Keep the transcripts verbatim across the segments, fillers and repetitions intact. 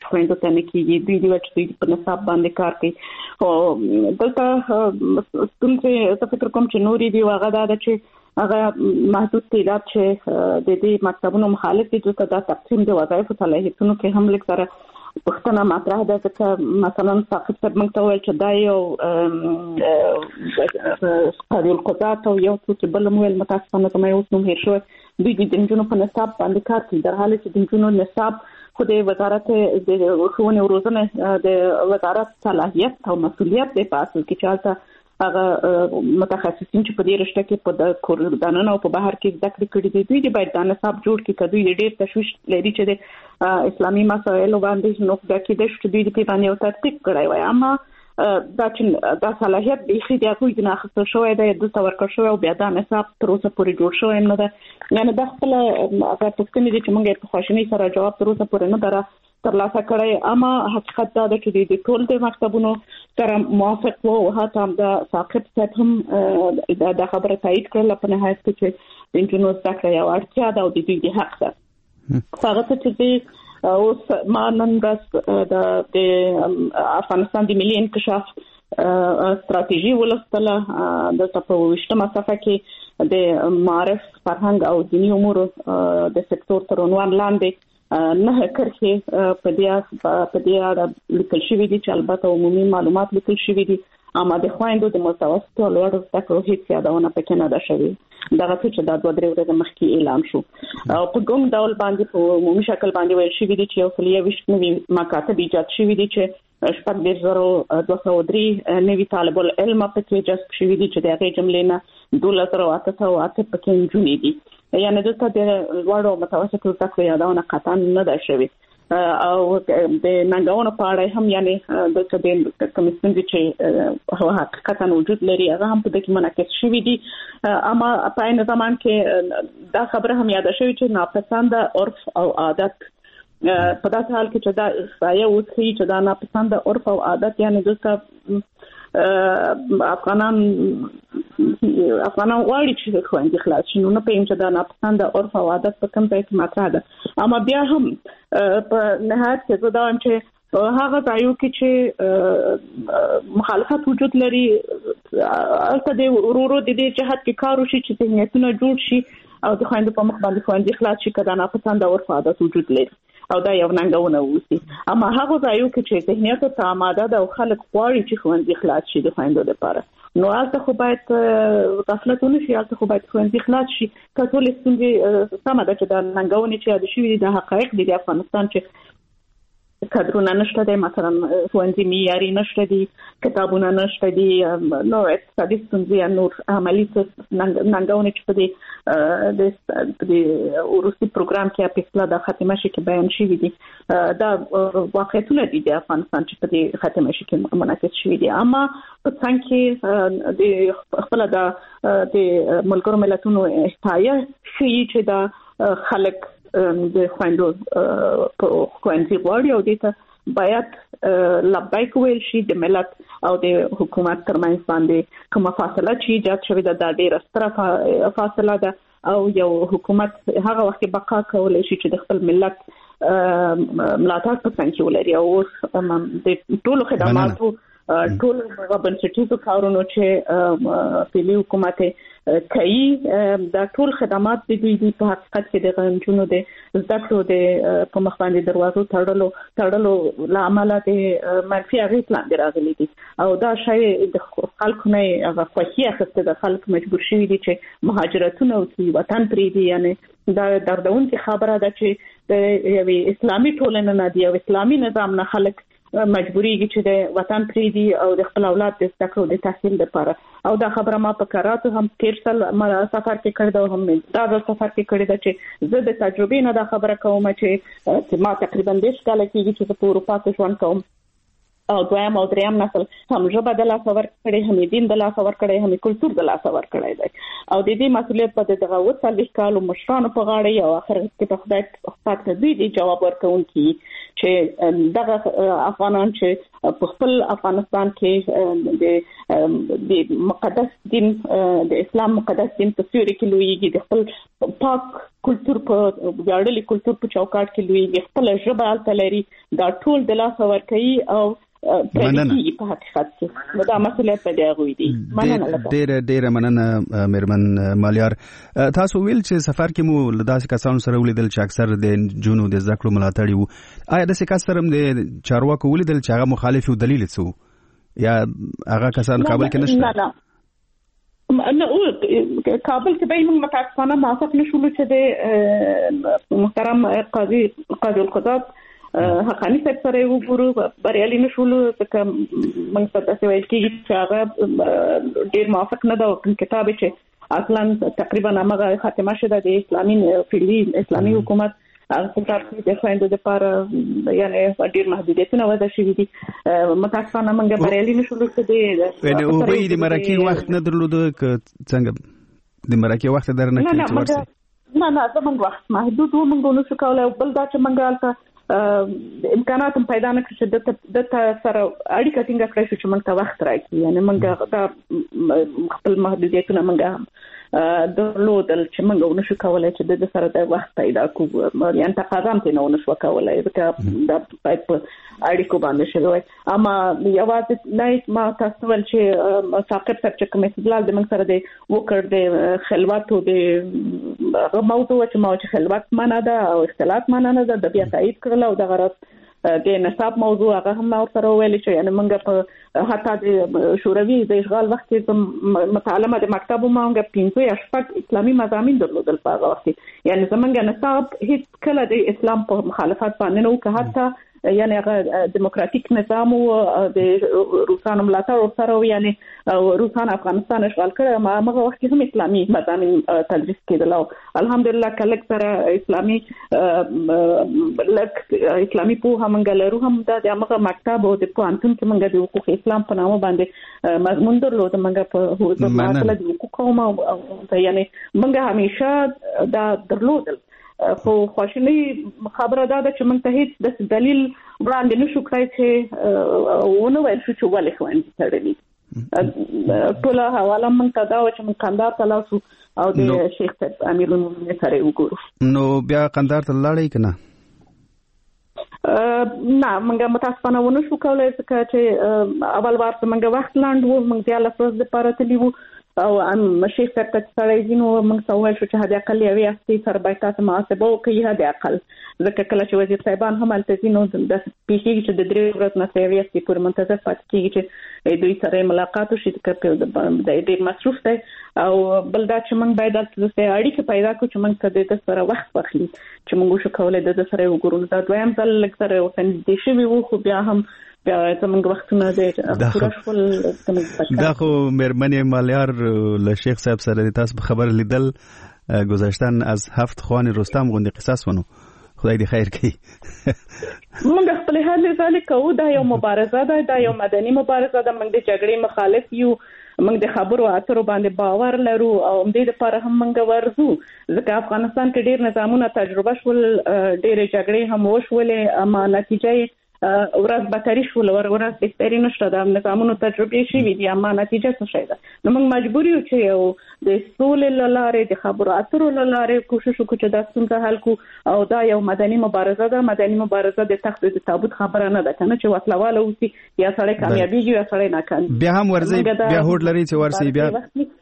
خويندو ته نه کیږي دوی د وچ دوی په نصاب باندې کار کوي او دلته څنګه ته فکر کوم چې نوري دی واغه دا چې هغه محدود تعداد چې د دې مکتبونو مخالف دي چې دا تقسیم د وظایفو صلاحیتونو کې هم لیک سره پښتنه مطرح ده چې مثلا ثاقب صاحب موږ ته ویل چې دا یو قاضي القضات او یو څه بل مو ویل متاسفانه کومه اوس نو هیر شو دوی د نجونو په نصاب باندې کار کوي در حاله چې د نجونو نصاب خو د وزارت د ښوونې او روزنې د وزارت صلاحیت او مسؤلیت دی په اصل کې چالتہ هغه متخصصین چې په دې رشته کې په د کوردانونو او په بهر کې زده کړې کړې دي دوی د باید د نصاب جوړ کړي کدوې د ډېر تشویش لري چې د اسلامي مسایلو باندې نو د کې د شته د پیغام یو ترتیب کړی وای اما دا چې د صلاحیت به خې د کوم نه خسته شوې ده د څور کړ شو او بیا د نصاب تر اوسه پورې جوړ شو نه ده نه د خپل هغه پوښتنې چې موږ په خوشنۍ سره جواب تر اوسه پورې نه دره ترلاسه کړی اما حقیقت دا ده چې د ټول د مکتبونو سره موافق وو او حتی هم د ثاقب صاحب هم د خبره تایید کړل په نهایت کې چې د انجنونو زده کړه یو اړتیا ده او د دوی د حق ده هغه چې اوس ما نن ورځ د افغانستان د ملي انکشاف استراتیژي ولستله د تپوشتمه صفحه کې د معرف فرهنګ او دینی امور د سکتور تر عنوان لاندې نه کرخه په دې په دې اړه لیکل شوی دي چې البته عمومي معلومات لیکل شوی دي اما د خويندو د متوسط او لوړ زده کړو هیڅ یادونه پکې نه ده شوی دغه څه چې د دوه درې ورځې مخکې اعلان شو او په کوم ډول باندې په عمومي شکل باندې ویل شوی دي چې یو فلیه وشت نوي مکاتب ایجاد شوی دي چې شپږ ډیر زرو دوه سوه درې نوي طالب العلم پکې جذب شوی دي چې د هغې جملې نه دولس زره اته سوه اته پکې نجونې دي یعنې دلته د لوړ او متوسط زده کړو یادونه قطعا نه ده شوی او د ننګونو په اړه هم یعنی د څه کمیسیون چې حقیقتا وجود لري هغه هم په دې کې منعکس شوی دي اما په عین زمان کې دا خبره هم یاد شوی چې ناپسنده عرف او عادت په داسې حال کې چې دا احصایه وکړي چې دا ناپسنده عرف او عادت یعنی دلته افغانان افغانان غواړي چې خوندې خلاص شي نو نه پېم چې دا ناپسنده عرف او عادت په کوم ځای کې مطرح ده اما بیا هم په نهایت کې زه دا وایم چې هغه ځایو کې چې مخالفت وجود لري البته د ورورو د دې جهت کې کار وشي چې ذهنیتونه جوړ شي او د خويندو په مخ باندې خوندې خلاص شي کله ناپسنده عرف عادت وجود لري او دا یو ننګونه وسی اما هغه ځایو کې چې ذهنیت ته آماده ده او خلک غواړي چې خوندې خلاص شي د خويندو لپاره نو البته خو باید غفلت ونه شي البته خو باید خوندې خلاص شي کله څنګه سم ده چې دا ننګونه چې د شوی د حقایق د افغانستان چې کادرونه نشته دي مثلا خوندې معیاري نشته دي کتابونه نشته دي نو اقتصادي ستونزې نور عملي ننګونه چې په دې د روسي پروګرام کې په اصطلاح د ختمه شي کې بیان شوی دي دا واقعیتونه دي د افغانستان چې په دې ختمه شي کې منعکس شوی دي اما په څنګه کې د خپل د ملګرو ملتونو احتیاج شي چې دا خلک د خويندو په خويندې غواړي او دته باید لبیک ویل شي د ملت او د حکومت ترمنځ باندې کومه فاصله چې ایجاد شوې ده د ډېر ستره فاصله ده او یو حکومت هغه وخت بقا کولای شي چې د خپل ملت ملاتړ په څنګه ولري او د ټولو خدماتو ټول بنسټیزو کارونو چې فعلي حکومت کوي دا ټول خدمات د دوی په حقیقت کې د غنجونو د زده کړو د په مخ باندې دروازو تړلو تړلو لامل د منفي اغېز لاندې راغلي دي او دا شی د خلکو نه هغه خوښي اخیسته د خلکو مجبور شوي دي چې مهاجرتونه وکړي وطن پرېږدي یعنی دا دردونکې خبره ده چې د یوې اسلامي ټولنې نه دی او اسلامي نظام نه خلک مجبوریږي چې د وطن پریدي او د خپل اولاد د زده کړو د تحصیل لپاره او دا خبره ما په کراتو هم تیر سال سفر کې کړی دا هم دا د سفر کې کړی دا چې زه د تجربې نه دا خبره کوم چې ما تقریبا دیش کال کېږي چې په اروپا کې ژوند کوم او دویم او دریم نسل هم ژبه د لاس ور کړي هم دین د لاس ور کړي هم کلتور د لاس ور کړي دی او د دې مسؤلیت په دغه وڅل کالو مشرانو په غاړه او اخر کې په خدای خپل دوی د جواب ورکونکي چې دغه افغانان چې په خپل افغانستان کې د د مقدس دین د اسلام مقدس دین په سیوري کې لویږي د خپل پاک کلچر په ویاړلي کلچر په چوکاټ کې لوی خپل ژبه التلري دا ټول د لاس ورکوي او پرېږدي په حقیقت کې دا مسؤلیت په دی غوي دي. مننه ډېر ډېر مننه میرمن مالیار. تاسو ویل چې سفر کې مو له داسې کسانو سره ولیدل چې اکثر د جنونو د زده کړو ملاتړي وو. آیا داسې کس سره د چارواکو ولیدل چې هغه مخالف و دلیل څه یا هغه کسان کابل کې نشته؟ نه نه نه کابل کې به موږ متاسفانه موافق نشو چې د محترم قاضي قاضي القضات حقانی صاحب سره وګورو بریالي نشول ځکه موږ په تاسو ویل کې چې هغه ډیر موافق نه دا کتاب چې اصلا تقریبا هغه خاتمه شوه د اسلامي فعلی اسلامي حکومت هغه کتاب د خويندو لپاره یعنی ډیر محدودیتونه وضع شوي دي. متاسفانه موږ بریالي نشول چې د او به د مرکه وخت نه درلود څنګه د مرکه وخت درنه کې ورسې نه نه زموږ وخت محدود و موږ نو شو کولای بل دا چې موږ البته امکانات هم پیدا نه کړ چې د سره اړیکه ټینګه کړی شو چې موږ ته وخت راکړي. یعنی موږ دا خپل محدودیتونه موږ درلودل چې موږ نشو کولای چې د سره د وخت پیدا کوو یعنی تقاضا هم نه نشو کولای ځکه دا په اړیکو باندې شوی. اما یوازې نه ما تاسو ول چې ثاقب صاحب چې کوم استدلال د موږ سره د وکړ د خلوت او د موضوع چې ما چې خلوت معنا ده او اختلاط معنا نه ده د بیا تایید کړل او د غرض د نصاب موضوع هغه هم اور سره ویل چې یعنی موږ په حتی د شوروي د اشغال وخت کې متعلمه د مکتب مونږ پینځه یا شپږ اسلامي مضامین درلودل په هغه وخت یعنی زمونږ نصاب هیڅ کله د اسلام په مخالفت باندې نه و که حتی یعنی هغه دیموکراتیک نظام او د روسانو ملاتړ سره یعنی روسان افغانستان اشغال کړ ما هغه وخت هم اسلامي مضامین تدریس کېدل او الحمدلله کله سره اسلامي لک اسلامي په همغه لرو هم د هغه مکتب او د پوهنتون کې موږ د حقوق اسلام په نامه باندې مضمون درلود موږ په مسله د حقوق قوم او یعنی موږ همیشه دا درلودل. خو خوشنی خبره دا ده چې موږ ته هیڅ د دلیل وړاندې نشو کړای چې ونه وایي چې ولې خوندې تړلې ټول حواله موږ ته دا و چې موږ کندهار ته لاړو او د شیخ صاحب امیر المؤمنین سره وګورو. نو بیا کندهار ته لاړې که نه؟ نه موږ متاسفانه ونه شو کولای ځکه چې اول وار موږ وخت لاند وو موږ دیاله ورځې لپاره تللي وو او ام شیخ صاحب ته سړی ځینو موږ سوال شو چې هدا اقل یوې هفتې سره باید تاسو محاسبه وکړئ هدا اقل ځکه کله چې وزیر صاحبان هم هلته ځینو د پیښې چې د درې ورځې نه تر یوې هفتې پورې منتظر پاتې کېږي چې دوی سره ملاقات وشي د ډېر مصروف دی او بل دا چې موږ باید دلته اړیکې پیدا کړو چې موږ ته د سره وخت واخلي چې موږ شو کولای د سره وګورو. دا دویم ځل لږ سره وسندې شوي وو خو بیا هم بیا زمونږ وختونه دی پوره شول. دا خو مېرمنې مالیار له شیخ صاحب سره د تاسو خبر لیدل گذاشتن از هفت خوان رستم غوندې قصص ونو خدای دې خیر کړي. موږ خپل حال ځاله کوو دا یو مبارزه ده دا یو مدني مبارزه ده موږ د جګړې مخالف یو موږ د خبرو اترو باندې باور لرو او دې لپاره هم موږ ورزو ځکه افغانستان کې ډېر نظامونه تجربه شول ډېر جګړې هم وشولې اما نتیجه ورځ بهتري شول ورځ بهتري نشته د نظامونو تجربه شوي دي اما نتیجه څه شي ده. نو موږ مجبور یو چې یو د سولې لاره د خبرو اترو لاره کوشش وکړو چې دا څنګه حل کو او دا یو مدني مبارزه ده. مدني مبارزه د تخت د تابوت خبره نه ده کنه چې وسلواله وسی یا سړی کامیابیږي یا سړی ناکام بیا هم ورزي بیا هوډ لري چې ورسي بیا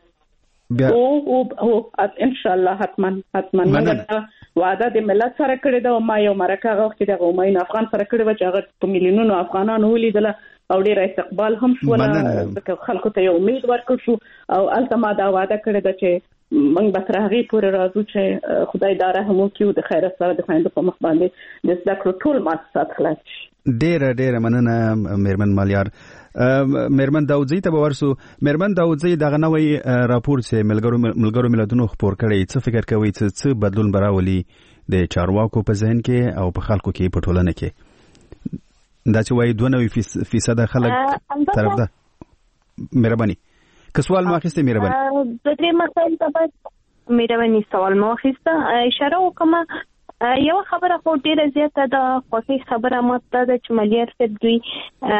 بیا او او ان شاء الله حتما حتما موږ وعده د ملت سره کړی دا او ما یو مرکه غوښتي د غومین افغان سره کړی و چې هغه په میلیونونو افغانانو ولیدل او ډیر استقبال هم شو ځکه خلکو ته یو امید ورکړ شو او التما دا وعده کړی دا چې موږ به تر هغه پورې راځو چې خدای دا رحم وکړي د خیر سره د خويندو په مخ باندې د زده کړو ټول مؤسسات خلاص شي. ډیر ډیر مننه میرمن مالیار. میرمن داودزی ته ورسو. میرمن داودزی دغه نوې راپور چې ملګرو ملګرو ملتونو خبر کړي څه فکر کوي چې څه بدلون براولي د چارواکو په ذهن کې او په خلکو کې په ټولنه کې دا چې وایي دوه نوي فیصد خلک طرف ده. مهرباني که سوال ما اخیسته مهرباني د دې مسایل ته باید مهرباني سوال ما اخیسته اشاره وکم. یو خبره خو ډیره زیاته ده خوښي خبره ماته ده چې مالیار صاحب دوی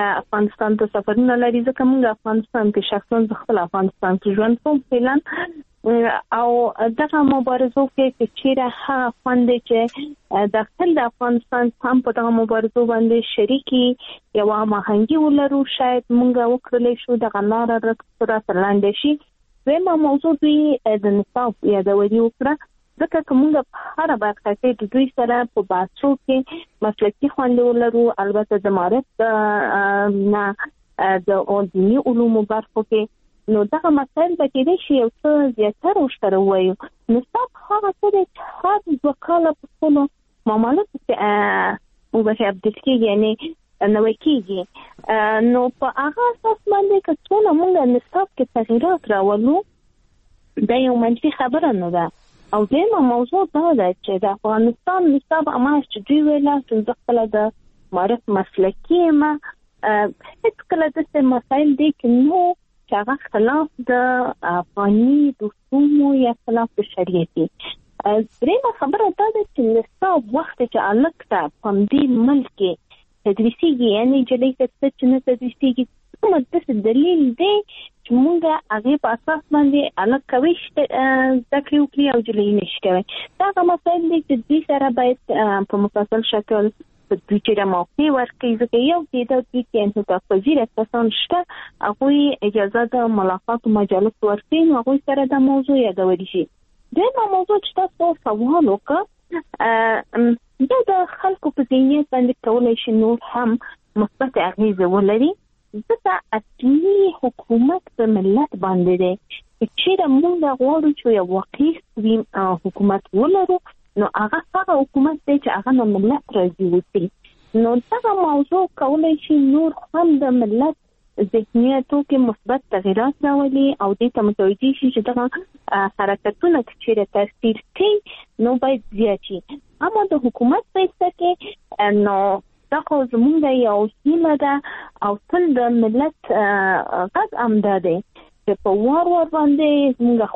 افغانستان ته سفرونه لري ځکه موږ افغانستان کې شخصا خپل افغانستان کې ژوند کوم فعلا او دغه مبارزو کې چې هغه خوند چې داخل د افغانستان هم په دغه مبارزو باندې شریکي یو مهنګي ولرو شاید مونږ وکړلې شو دغه لار رکړه ترلاندې شي زموږ موضوع دی د نصاب یادوري وکړه ځکه کومه هر برخه کې د دوی سره په باسو کې مسلکي خوند ولرو البته د معرفت نه د دیني علومو برخو کې نو دغه مسائل به کېدای شي یو څه زیاتره ورسره ووایو. نصاب هغه څه دی چې هر دوه کاله په خپلو معاملاتو کې وبښئ ابدیټ کېږي یعنې نوی کېږي نو په هغه اساس باندې که څونه موږ نصاب کې تغییرات راولو دا یو منفي خبره نه ده. او دویمه موضوع دا ده چې د افغانستان نصاب هماغه چې دوی ویله چې زه خپله د معرف مسلکي یم هېڅکله داسې مسایل دی کې نو چې هغه خلاف د افغاني رسومو یا خلاف د شریعت دي. درېیمه خبره دا ده چې نصاب وخت چې هلک ته په همدې ملک کې تدریسېږي یعنې نجلۍ ته څه چې نه تدریسېږي کومه داسې دلیل دی چې مونږ هغې په اساس باندې هلک کوی زده کړې وکړي او نجلۍ نشي کوی. دا هغه مسایل دي چې دوی سره باید په مفصل شکل دوی چې د موقع ورکړي ځکه یو کې د دوی کې انحطاط پذیره کسان شته هغوی اجازه د ملاقات مجالس ورکړي نو هغوی سره د موضوع یادولی شي. دویمه موضوع چې تاسو سوال وکړه دا د خلکو په ذهنیت باندې کولی شي نور هم مثبت اغیزه ولري ځکه اصلي حکومت په ملت باندې دی. چیرې موږ غواړو چې یو واقعي حکومت ولرو نو هغه هغه حکومت دی چې هغه د ملت راضي وي. نو دغه موضوع کولی شي نور هم د ملت ذهنیتو کې مثبت تغییرات راولي او دې ته متوجه شي چې دغه حرکتونه چې تاثیر کوي نو باید زیات شي. اما د حکومت په حصه کې نو دا خو زموږ یو هیله ده او تل د ملت غږ همدا دی چې په وار وار باندې زموږ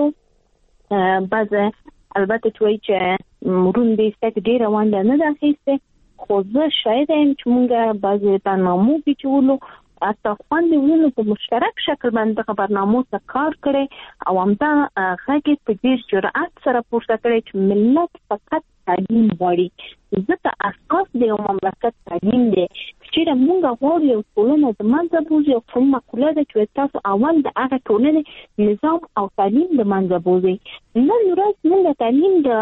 خوندو بعضې البته چې وایي چې مرون دې سټک ډېره ونډه نه ده اخیستې خو زه شایده یم چې مونږ بعضې برنامو کې چې ولو حتی خوندې ولو په مشترک شکل باندې دغه برنامو ته کار کړی او همدا غږ یې په ډېر جرأت سره پورته کړی چې ملت فقط تعلیم غواړي ځکه اساس د یو مملکت تعلیم دی. چیرې مونږ غواړو یو ټولنه د منځه بوځي او کوم مقوله ده چې تاسو اول د هغه ټولنې نظام او تعلیم د منځه بوځي. نن ورځ مونږ تعلیم د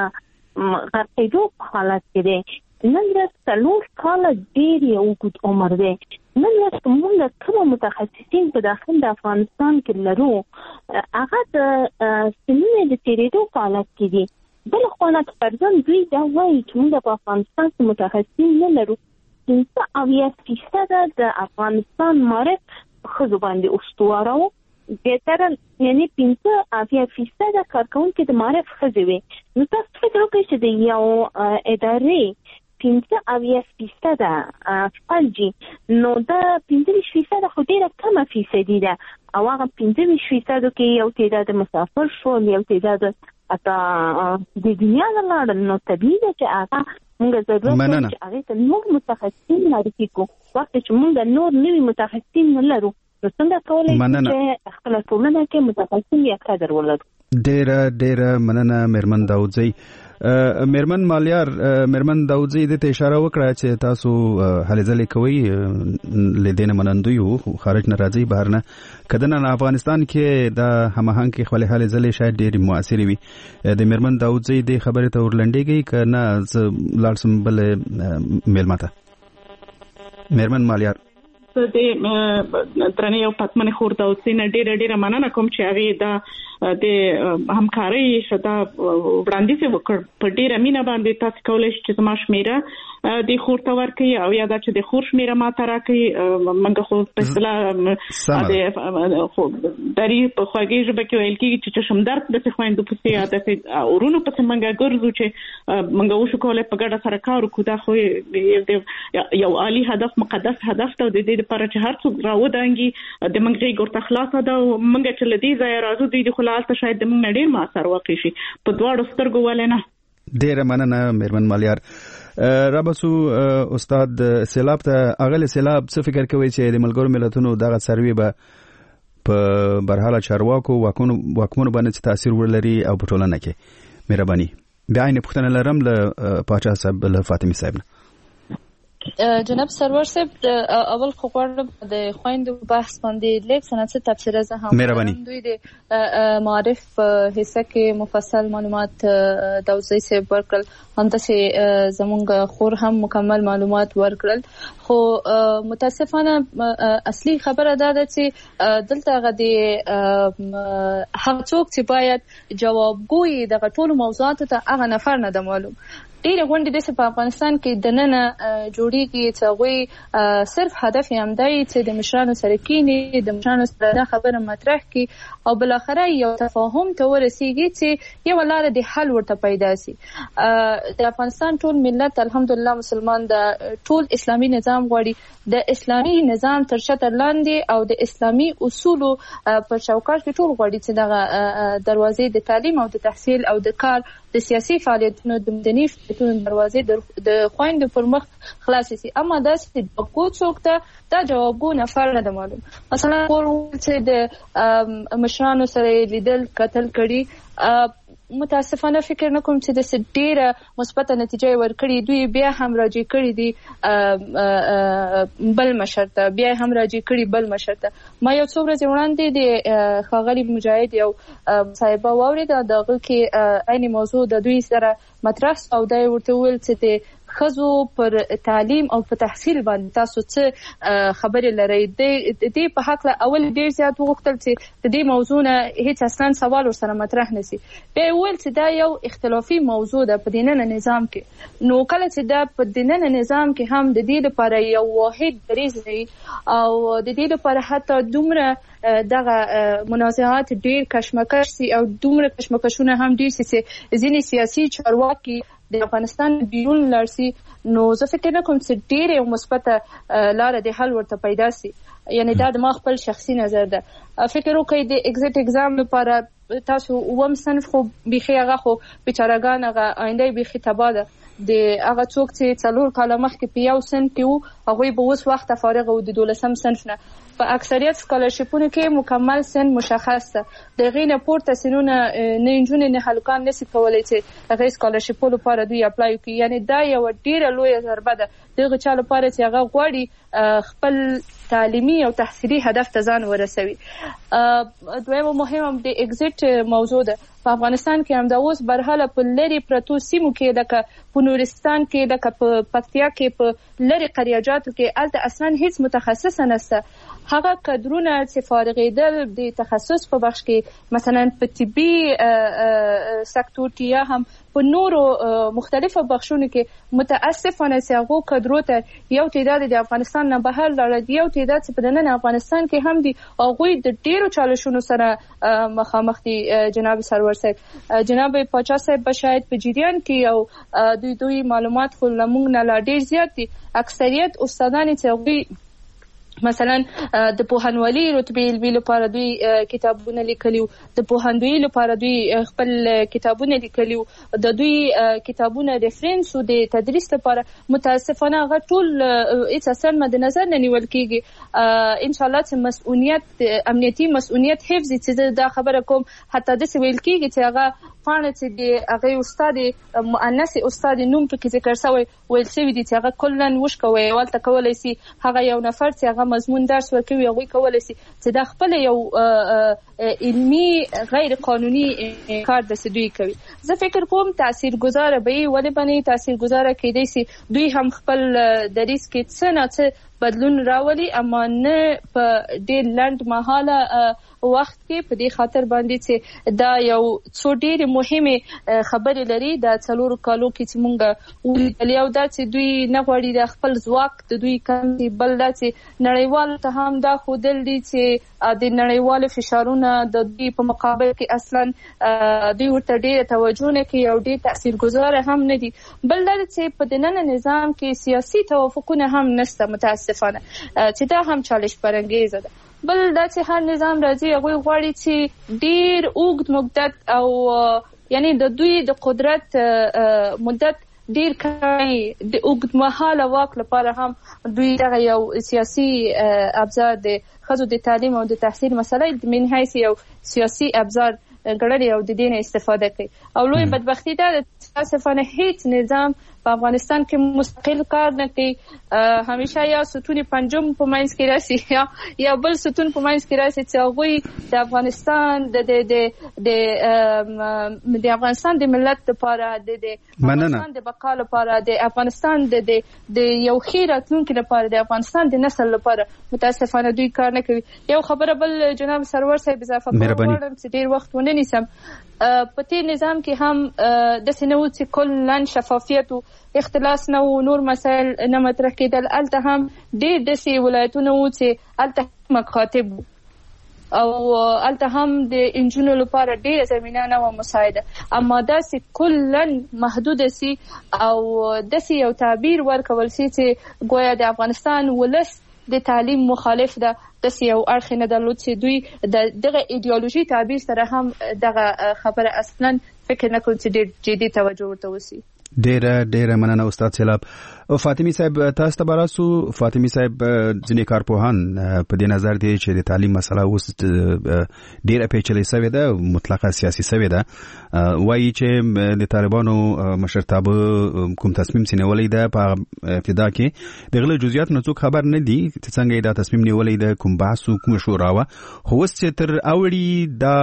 غرقېدو په حالت کې دی. نن ورځ څلور کاله ډېر یو اوږد عمر دی. نن ورځ مونږ کوم متخصصین په داخل د افغانستان کې لرو هغه د سنینې د تېرېدو په حالت کې دي. بل خواله فرضاً دوی دا وایي چې مونږ په افغانستان کې متخصصین نه لرو. پنځه اویا فیصده د افغانستان معرف ښځو باندې استواره وو. بهتره یعنې پنځه اویا فیصده کارکوونکي د معرف ښځې وې. نو تاسو فکر وکړئ چې د یو ادارې پنځه اویا فیصده فلجي نو دا پنځه ویشت فیصده خو ډېره کمه فیصدي ده او هغه پنځه ویشت فیصدو کې یو تعداد مسافر شول یو تعداد حتی د دنیا نه لاړل نو طبیعي ده چې هغه مونږ ضرورت لرو چې هغې ته نور متخصصین معرفي کړو. وخت چې مونږ نور نوي متخصصین نه لرو نو څنګه کولی شو چې خپله ټولنه کې متخصصین یا قدر ولرو. ډېره ډېره مننه مېرمن داودزۍ. مېرمن مالیار مېرمن داودزۍ دې ته اشاره وکړه چې تاسو هلې ځلې کوئ له دې نه منندوی یو خارج نه راځئ بهر نه که دننه افغانستان کې د هماهنګ کې خپلې هلې ځلې شاید ډېرې مؤثرې وي. د مېرمن داودزۍ دې خبرې ته ورلنډېږئ که نه زه لاړ شم بلې میلمه ته. مېرمن مالیار زه د درنې او پتمنې خور داودزۍ نه ډېره ډېره مننه کوم چې هغې دا د همکارۍ دا وړاندیز وکړ. په ډېره مینه باندې تاسو کولی شئ چې زما شمېره د خور ته ورکړئ او یا دا چې د خور شمېره ما ته راکړئ. موږ خو په اصطلاح د دري په خوږې ژبه کې ویل کېږي چې چشمدرد داسې خویندو پسې یا داسې ورونو پسې موږ ګرځو چې موږ وشو کولی په ګډه سره کار وکړو. دا خو یو عالي هدف مقدس هدف ته د دې لپاره چې هر څوک راودانګي د موږ غېږ ورته خلاصه ده او موږ چې له دې ځایه راځو دوی د خو هلته شاید د موږ نه ډېر مؤثر واقع شي په دواړو سترګو ولې نه. ډېره مننه مېرمن مالیار. رابسو استاد سیلاب ته اغل سیلاب څه فکر کوي چې د ملګرو ملتونو دغه سروې به په برحاله چارواکو واکمنو باندې تاثیر ولري او په ټولنه کې. مهرباني. بیا یې پوښتنه لرم له پاچا صاحب له فاطمه صاحب نه. جناب سرور صاحب اول خو غواړم د خويندو بحث باندې لیک سنت تفسیر زه هم مهرباني دوی د معرف حصہ کې مفصل معلومات دوزي صاحب ورکړل، همداسې زمونږ خور هم مکمل معلومات ورکړل. خو متاسفانه اصلي خبره دا ده چې دلته غدي هغه څوک چې باید جوابګوي د ټولو موضوعاتو ته هغه نفر نه د معلوم. ډېر غونډې د په افغانستان کې د نن جوړیږي چې غوي صرف هدف یې هم دی چې د مشرانو سره کینی، د مشرانو سره دا خبره مطرح کی او بل اخره یو تفاهم ته ورسیږي چې یو لاره د حل ورته پیدا شي. د افغانستان ټول ملت الحمدلله مسلمان د ټول اسلامي نظام غواړي، د اسلامي نظام تر شتر لاندې او د اسلامي اصولو پر چوکاټ کې ټول غواړي چې دغه دروازې د تعلیم او د تحصیل او د کار د سیاسي فعالیتونو د مدني فعالیتونو دروازې د خويندو پر مخ خلاصې شي. اما دا چې جوابګو څوک ته دا جوابګو نفر نه معلوم. مثلا کور چې د مشرانو سره لیدل قتل کړي، متاسفانه فکر نه کوم چې د ډیره مثبته نتیجه ورکړي. دوی بیا هم راځي کړي دي بل مشرته، بیا هم راځي کړي بل مشرته. ما یو څو ورځې وړاندې د خاغلی مجاهد یو صاحبه واورید دغه کې عین موضوع د دوی سره مطرح او دا ورته ویل چې د خزو پر تعلیم او په تحصیل باندې تاسو څه خبرې لرئ. د دې په حق له اول ډیر زیات وغوښتل چې د دې موضوع نه هیڅ اصلا سوال ورسره مطرح نشي. بیا ویل چې دا یو اختلافي موضوع ده په دیننه نظام کې، نو کله چې دا په دیننه نظام کې هم د دې لپاره یو واحد دریځ دی او د دې لپاره حتی دومره دغه منازعات ډیر کشمکش سي او دومره کشمکشونه هم ډیر سي چې ځینې سیاسي چارواکي د افغانستان بیرون لارسي، نو زه فکر نه کوم چې ډېر یو مثبته لاره د حل ورته پیدا سي. یعنی دا د ما خپل شخصي نظر ده. فکر وکړئ د ایگزیټ ایگزام لپاره تاسو اووم صنف خو بیخي هغه خو بیچارهګان هغه آینده بیخي تباه ده. د هغه څوک چې څلور کاله مخکې په یو صنف کې وو هغوی به اوس وخته فارغ وو د دولسم صنف نه. په اکثریت سکالرشیپونو کې مکمل سن مشخص ده. د هغې نه پورته سنونه نه نجونې نه هلکان نشي کولی چې هغې سکالرشیپو لپاره دوی اپلای وکړي. یعنې دا یوه ډېره لویه ضربه ده د هغه چا لپاره چې هغه غواړي خپل تعلیمي او تحصیلي هدف ته ځان ورسوي. دویمه مهم د ایگزیټ موضوع ده. په افغانستان کې هم دا اوس برحاله په لرې پرتو سیمو کې لکه په نورستان کې، لکه په پکتیا کې، په لرې قریاجاتو کې هلته اصلا هیڅ متخصصه نشته. هغه کادرونه چې فارغېدل د تخصص په بخش کې مثلا په طبي سکتور کې یا هم په نورو مختلفو بخشونو کې متاسفانه چې هغو کادرو ته یو تعداد د افغانستان نه بهر لاړل، یو تعداد چې په دننه افغانستان کې هم دي هغوی د ډېرو چالشونو سره مخامخ دي. جناب سرور صاحب، جناب پاچا صاحب به شاید په جریان کې یو دوی دوی معلومات خو له موږ نه لا ډېر زیات دي. اکثریت استادان چې هغوی مثلا د پوهنوالي رتبې علمي لپاره دوی کتابونه لیکلي وو، د پوهندویي لپاره دوی خپل کتابونه لیکلي وو، د دوی کتابونه ریفرنس و د تدریس لپاره متاسفانه هغه ټول هیڅ اصلا مد نظر نه نیول کېږي. انشاءالله چې مسؤلیت امنیتي مسؤلیت حفظ چې دا خبره کوم حتی داسې ویل کېږي چې هغه پاڼه چې د هغې استاد مؤنث استاد نوم پکې ذکر شوی ویل شوي دي چې هغه کلا وشکوي هلته کولی شي هغه یو نفر چې هغه مضمون درس ورکوي هغوی کولی شي چې دا خپله یو علمي غیر قانوني کار داسې دوی کوي. زه فکر کوم تاثیرګذاره به یې ولې به نه تاثیرګذاره کیدی شي دوی هم خپل دریځ کې څه نه څه بدلون راولي، اما نه په ډېر لنډ مهاله وخت کې په دې خاطر باندې چې دا یو څو ډېرې مهمې خبرې لري د څلورو کالو کې چې مونږ ولیدلې. او دا چې دوی نه غواړي د خپل ځواک د دوی کم دي، بل دا چې نړیوالو ته هم دا ښودل دي چې د نړیوالو فشارونه د دوی په مقابل کې اصلا دوی ورته ډېره توجه نه کوي او ډېر تاثیرګذاره هم نه دي. بل دا چې په دننه نظام کې سیاسي توافقونه هم نشته متاسفانه چې دا هم چالش برانګیزه ده. بل دا چې هر نظام راځي هغوی غواړي چې ډېر اوږد مدت او یعنی د دوی د قدرت مدت ډیر کوي د اوږدمهاله واک لپاره هم دوی دغه یو سیاسي ابزار د ښځو د تعلیم او د تحصیل مسله من حیث یو سیاسي ابزار ګڼلي او د دې نه استفاده کوي. او لوی بدبختي ده متاسفانه هیڅ نظام په افغانستان کې مستقل کار نه کوي. همیشه یا ستون پنجم په منځ کې راسي یا یا بل ستون په منځ کې راسي چې هغوی د افغانستان د د د د افغانستان د ملت لپاره د افغانستان د بقا لپاره د افغانستان د د یو ښه راتلونکي لپاره د افغانستان د نسل لپاره متاسفانه دوی کار نه کوي. یو خبره بل جناب سرور صاحب اضافه کوم چې ډیر وخت ونه نیسم، په دې نظام کې هم د سنوو چې کلا شفافیت او اختلاس نه و، نور مسائل نه مطرح کېدل. الته هم ډېر داسې ولایتونه وو چې الته مخاطب او الته هم د انجونو لپاره ډېره زمینه نه وه مساعده، اما داسې کلا محدوده سي او داسې یو تعبیر ورکول سي چې ګویا د افغانستان ولس د تعلیم مخالف ده. داسې یو اړخ نه درلود چې دوی د دغه ایډیالوژي تعبیر سره هم دغه خبره اصلا فکر نه کړو چې ډېر جدي توجه ورته وسي. ډېره ډېره مننه استاد سیلاب. فاطمی صاحب تاسو ته براسو. فاطمی صاحب ځینې کارپوهان په دې نظر دي چې د تعلیم مسله اوس ډېره پیچلې شوې ده، مطلقه سیاسي شوې ده. وایي چې د طالبانو مشرتابه کوم تصمیم سینولې ده په ابتدا کې د غله جزئیات نه څوک خبر نه دي چې څنګه دا تصمیم نیولې ده، کوم بحث کوم شورا وا. خو اوس چې تر اوړي دا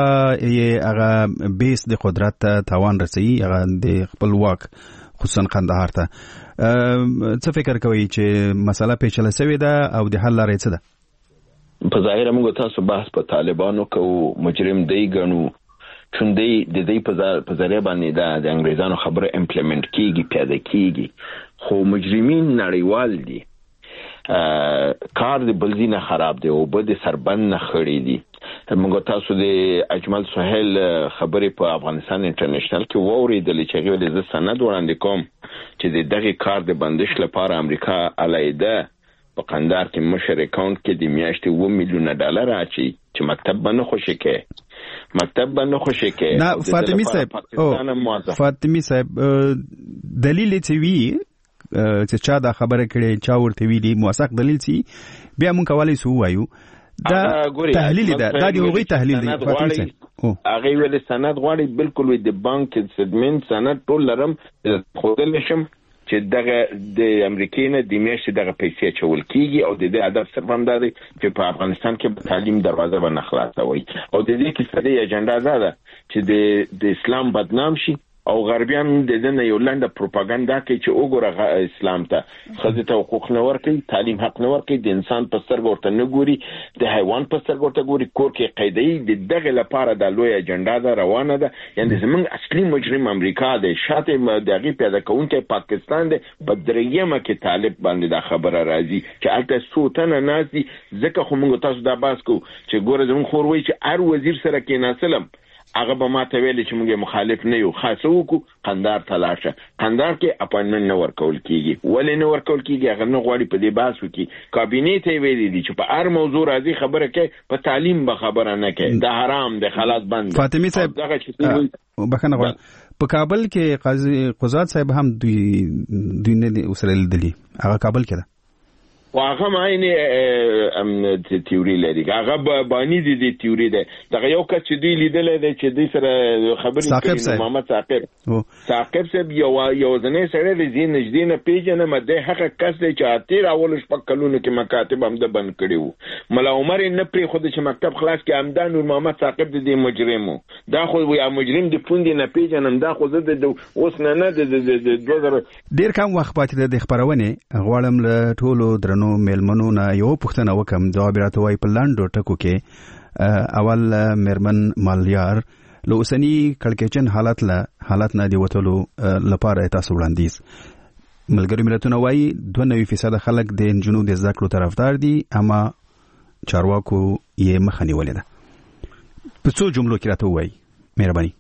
هغه بیس د قدرت توان رسي، هغه د خپل واک خصوصا قندهار ته. څه فکر کوي چې مسله پیچله شوې ده او د حل لارې څه ده؟ په ظاهر موږ تاسو بحث په طالبانو کوو، مجرم دی ګڼو، چون دی د دې په ذریعه باندې دا د انګریزانو خبره امپلیمنٹ کیږي، پیاده کیږي. خو مجرمین نړیوال دي، کار د بلځینه خراب دی او بد سربند نه خړې دي. موږ تاسو د اجمل سهیل خبرې په افغانستان انټرنیشنل کې ووریدل چې هغه د سند وړاندې کوم چې د دغه کار د بندش لپاره امریکا علیده په قندهار کې مشر اکاونټ کې د میاشتې اوه میلیونه ډالر اچي چې مکتب باندې خوشی کې مکتب باندې خوشی کې. نه فاطمی صاحب فاطمی صاحب دلیل څه وی چې چا دا خبره کړي، چا ورته ویلي، موثق دلیل سي بیا مونږ کولای سو وایو دا تحلیل ده، دا دی هغوی تحلیل دی. فاطمی صاحب هغه ویل سند غواړي، بالکل وي د بانک سټمنټ سند ټول لرم خودل شم چې دغه د امریکای نه د میاشتې دغه پیسې چول کیږي او د دې هدف صرف هم دا دی چې په افغانستان کې تعلیم دروازه باندې خلاصوي او د دې کې څه اجنډا ده ده چې د د اسلام بدنام شي او غربیان د دې نه یو لنډه پروپاګاندا کوي چې وګوره اسلام ته خځې ته حقوق نه ورکوي، تعلیم حق نه ورکوي، د انسان په سترګو ورته نه ګوري، د حیوان په سترګو ورته ګوري، کور کې قیدوي. د دغه لپاره د لوی اجنډا ده روانه ده. یعنې زموږ اصلي مجرم امریکا دی، شاته د هغې پیاده کوونکی پاکستان دی. په درېیمه کې طالب باندې دا خبره راځي چې هلته څو تنه ناست دي. ځکه خو موږ تاسو دا بحث کوو چې ګوره زموږ خور وایي چې هر وزیر سره کېناستلم هغه به ما ته ویلي چې موږ مخالف نه یو، خاصه وکړو قندهار ته لاړ شه. قندهار کې اپاینټمنټ نه ورکول کېږي. ولې نه ورکول کېږي؟ هغه نه غواړي په دې بحث وکړي. کابینې ته یې ویلي دي چې په هر موضوع راځي خبره کوي، په تعلیم به خبره نه کوي. دا حرام دی، خلاص بند. فاطمی صاحب بخښنه غواړم، په کابل کې قاضي قضات صاحب هم دوی دوی نه وسره لیدلي، هغه کابل کې ده و هغه معنی ام تیوري لري، هغه باندې دي د تیوري ده. دغه یو کس چې دی لیدل دی چې د سره خبرې کوي، محمد ثاقب ثاقب صاحب یو یو ځنې سره د دې نږدې نه پیژنه مده حق کس دی چې اتیر اول شپږ کلونو کې مکاتب هم د بند کړیو. ملا عمر نه پرې خو د مکتب خلاص کې همدان نور محمد ثاقب د دې مجرمو دا خو یا مجرم د پوند نه پیژنم، دا خو زه د اوس نه نه د دوه زره ډیر کم وخت پاتې د خبرونه غواړم له ټولو درنو میلمنو نه یو پوښتنه وکم، جواب راته وای په لاندو ټکو کې. اول میرمن مالیار له اوسنی کړکېچن حالت له حالت نه دی وتلو لپاره تاسو وړاندیز. ملګری ملتونه وایي دوه نوي فیصد خلک د جنوب د زده کړو طرفدار دي، اما چارواکو یې مخه نیولې ده. په څو جملو کې راته وایي مهرباني.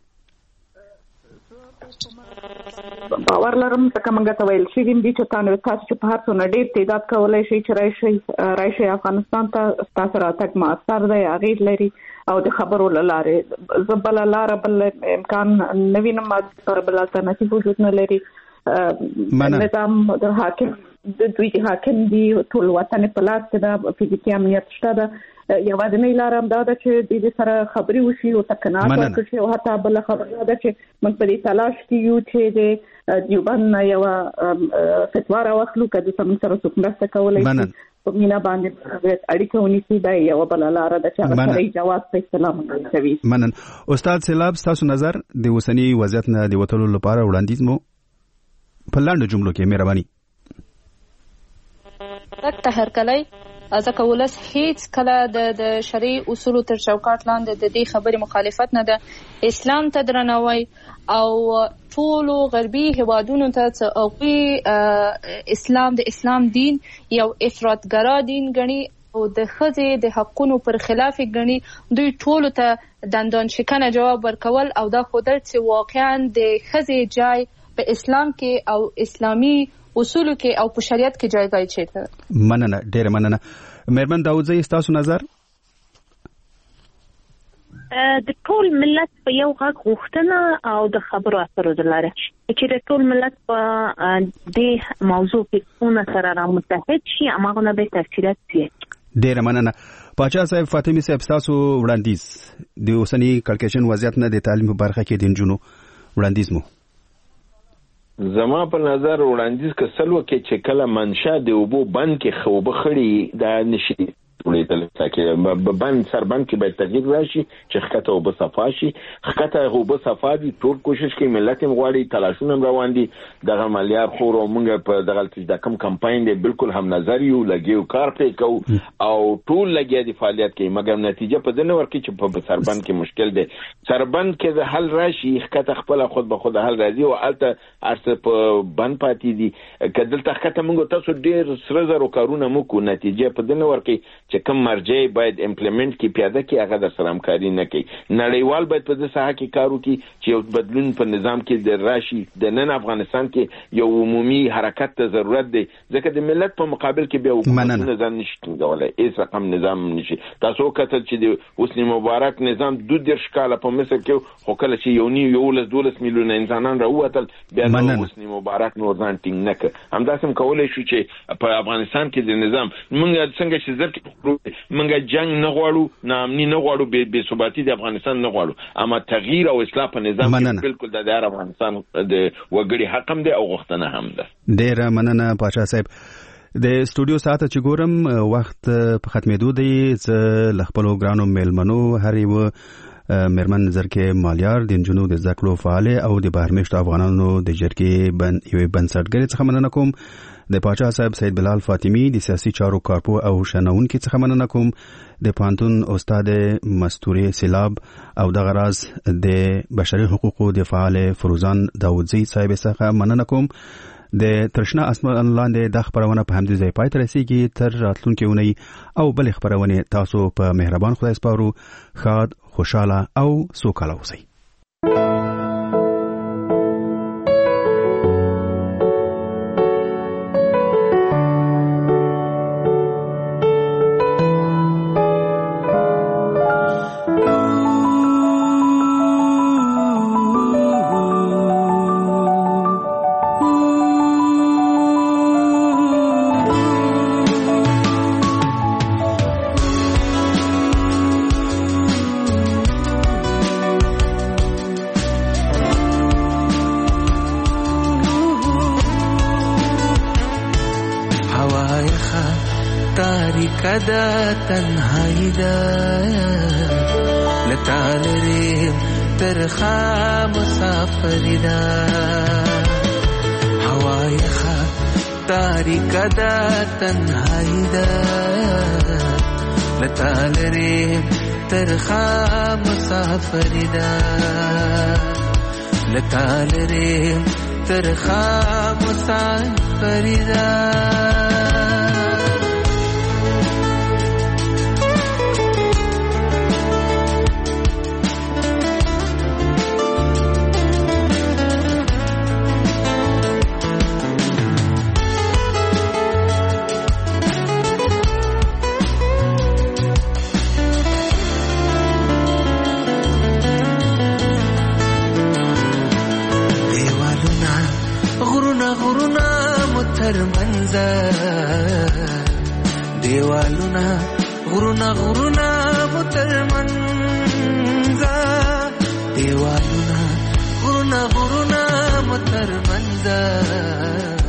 باور لرم ځکه موږ ته ویل شوي دي چې تاسو تاسو چې په هر څه نه ډېر تعداد کولی شئ چې راشئ راشئ افغانستان ته. ستاسو راتګ مؤثر دی، اغېز لري او د خبرو له لارې. زه بله لاره بل امکان نه وینم، بل الټرناتیو وجود نه لري نظام د حاکم د دوی حاکم دی ټول وطن په لاس کې د فزیکي امنیت شته ده یوازینی لار هم دا ده چې د دې سره خبرې وشي او تکنات ورکړي او حتی بل خبره ده چې موږ په دې تلاش کې یو چې د دیوبند یو فتوا راوخلو کله چې موږ سره څوک مرسته کولای شي په مینا باندې اړیکه ونیسي دا یو بل لار ده چې هغه سره جواز په اسلام کوي. منن استاد سیلاب تاسو نظر د اوسنی وضعیت نه د وټولو لپاره وړاندیز مو په لاندې جملو کې مهرباني تک هرکلی ځکه ولس هیڅ کله د د شرعي اصولو تر چوکاټ لاندې د دې خبرې مخالفت نه ده اسلام ته درناوی او ټولو غربي هیوادونو ته هغوی اسلام د اسلام دین یو افراطګرا دین ګڼي او د ښځې د حقونو پر خلاف ګڼي دوی ټولو ته دندان شکنه جواب ورکول او دا ښودل چې واقعا د ښځې جای په اسلام کې او اسلامي اصولو کې او په شریعت کې جایګاه چیرته. مننه ډېر مننه. مېرمن داودزی ستاسو نظر؟ د ټول ملت په یو غږ غوښتنه او د خبرو اترو د لارې چې د ټول ملت په دې موضوع کې څونه سره را متحد شي هماغونه به تفصیلات شي. ډېر مننه. پاچا صاحب فاطمي صاحب ستاسو وړاندیز د اوسني کړکېچن وضعیت نه د تعلیم په برخه کې د نجونو وړاندیز مو؟ زما په نظر وړاندیز کسلو کې چې کله منشا د اوبو بند کې خوبه خړی دا نشي ولیدل چې بند سربند کې به تغییر راشي چې خکته اوبه صفا شي خکته اوبه صفا دي ټول کوشش کوي ملت هم غواړي تلاشونه روان دي دغه مالیار خور او موږ په دغه چې د کم کمپاین دی بالکل هم نظر یو لګیو کار پې کو او ټول لګیا دي فعالیت کوي مګر نتیجه په دنه ورکې چې په سربند کې مشکل دی سربند کې د حل راشي خکته خپل خود به خود حل راځي او الته ارسه په بند پاتې دي کله تخته موږ تاسو ډیر سره زرو کارونه مو کو نتیجه په دنه ورکې چې کوم مرجع باید امپلیمنٹ کی پیاده کی هغه د سره همکاري نه کوي نړیوال باید په دې ساحه کې کار وکړي چې یو بدلون په نظام کې د راشي د نن افغانستان کې یو عمومي حرکت ته ضرورت دی ځکه د ملت په مقابل کې بیا حکومت نظام نشي ټینګولای هیڅ رقم نظام نشي تاسو کتل چې د حسنی مبارک نظام دو دیرش کاله په مصر کې خو کله چې یو نی یو لس دولس میلیون انسانان راووتل بیا د حسنی مبارک نور ځان ټینګ نه کړ همداسې کولای شو چې په افغانستان کې د نظام موږ څنګه چې زر منګه جنگ نه غواړو نه امني نه غواړو به ثباتي د افغانستان نه غواړو اما تغییر او اصلاح په نظام کې بالکل د افغانستان د وګړي حق هم دی او غوښتنه هم ده. ډېر مننه پاچا صاحب. د سټوډیو ساعت چې ګورم وخت په ختمېدو دی چې لخپلو ګرانو میلمنو هر یو مېرمن زرکې مالیار د نجونو د زده کړو فعال او د بهرمېشتو افغانانو د جرګې بن یو بنسټګر څخه مننه کوم د پاچا صاحب سید بلال فاطمی د سیاسي چارو کارپو او شنونکو څخه مننه کوم د پانتون استاد مستوري سیلاب او د غراز د بشري حقوقو د فعال فروزان داودزی صاحب څخه مننه کوم د ترشنا اسمان لاندې د خبرونه په همدې ځای پای ته رسیدي تر راتلونکي اونۍ او بل خبرونه تاسو په مهربان خدای سپارو خاد خوشاله او سوکاله اوسئ. کدا تنهایی دا لتالریم ترخا مسافری دا هوای خا تاریک دا تنهایی دا لتالریم ترخا مسافری دا لتالریم ترخا مسافری دا دیوالونه غرونه غرونه مترمنځه دیوالونه غرونه غرونه مترمنځه